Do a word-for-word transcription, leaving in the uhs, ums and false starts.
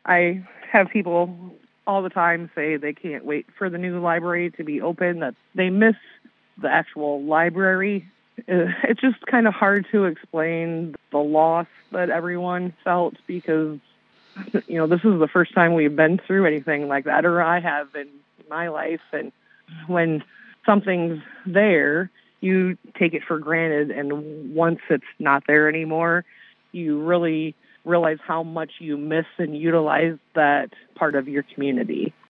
I have people all the time say they can't wait for the new library to be open, that they miss the actual library. Uh, It's just kind of hard to explain the loss that everyone felt because, you know, this is the first time we've been through anything like that, or I have in my life. And when something's there, you take it for granted. And once it's not there anymore, you really realize how much you miss and utilize that part of your community.